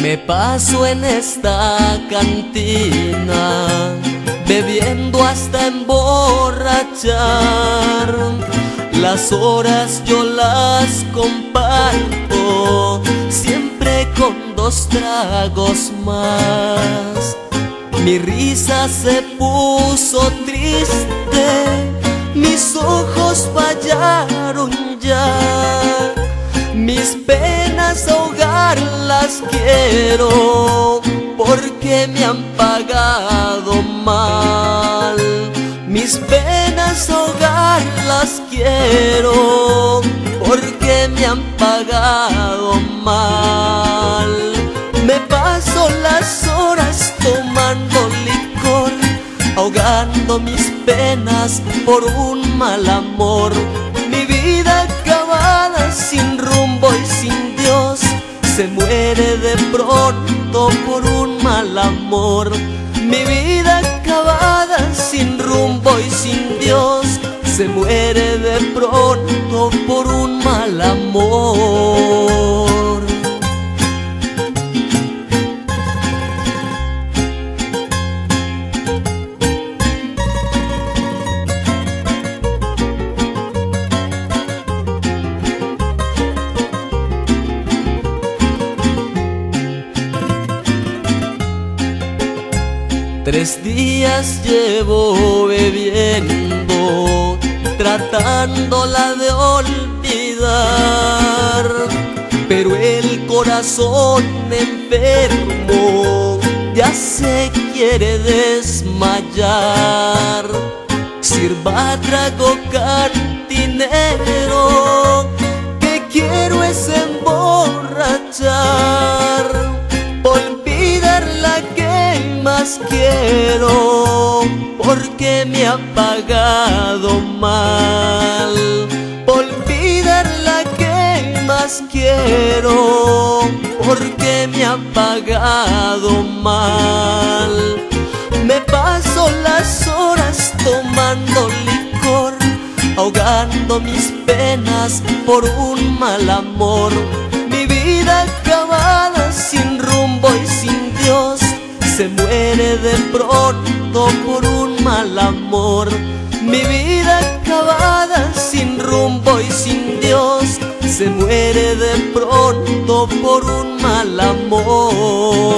Me paso en esta cantina bebiendo hasta emborrachar. Las horas yo las comparto siempre con 2 tragos más. Mi risa se puso triste, mis ojos fallaron ya. Mis penas ahogarlas quiero porque me han pagado mal. Mis penas ahogarlas quiero porque me han pagado mal. Me paso las horas tomando licor, ahogando mis penas por un mal amor. Mi vida acabada sin rumbo y sin Dios se muere de pronto por un mal amor. Mi vida acabada sin rumbo y sin Dios se muere de pronto por un mal amor. 3 días llevo bebiendo, tratándola de olvidar, pero el corazón enfermo ya se quiere desmayar. Sirva trago cantinero, que quiero es emborrachar, olvidarla que más quiero, porque me ha pagado mal. Olvidarla que más quiero, porque me ha pagado mal. Me paso las horas tomando licor, ahogando mis penas por un mal amor. Mi vida acabada sin rumbo y sin Dios se muere de pronto por un mal amor. Mi vida acabada sin rumbo y sin Dios se muere de pronto por un mal amor.